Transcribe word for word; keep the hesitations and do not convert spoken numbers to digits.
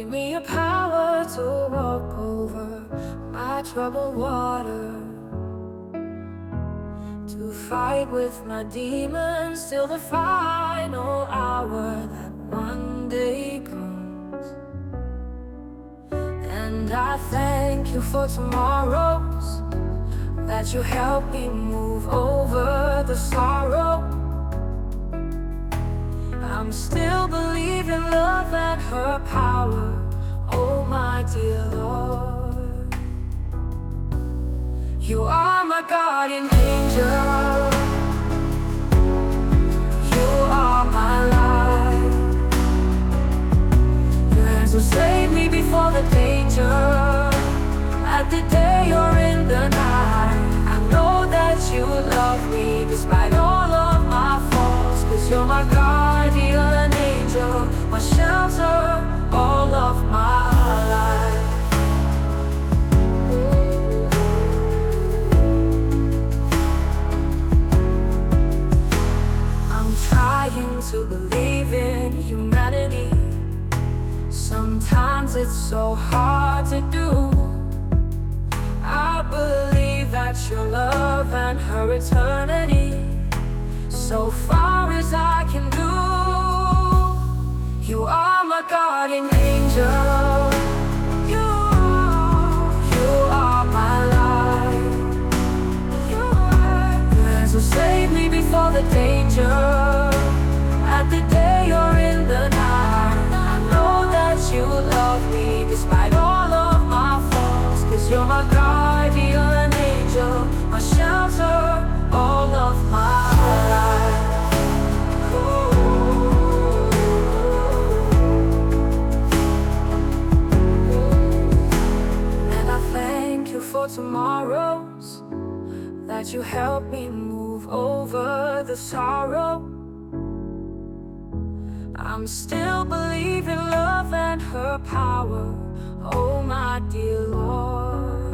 me a power to walk over my troubled water, to fight with my demons till the final hour that one day comes. And I thank you for tomorrows, that you help me move over the sorrow. I'm still believing love and her power, oh my dear Lord. You are my guardian angel, you are my life. Your hands will save me before the danger, at the day or in the night. I know that you love me despite all of my faults, 'cause you're my guardian angel, my shelter, all of my life. I'm trying to believe in humanity. Sometimes it's so hard to do. I believe that your love and her eternity, so far as I can do. You are my guardian angel, you, you are my life. Your hands will save me before the danger, at the day or in the night. I know that you love me despite all of my faults, 'cause you're my guardian angel, my shelter, all of my life. And I thank you for tomorrows, that you help me move over the sorrow. I'm still believing love and her power, oh my dear Lord.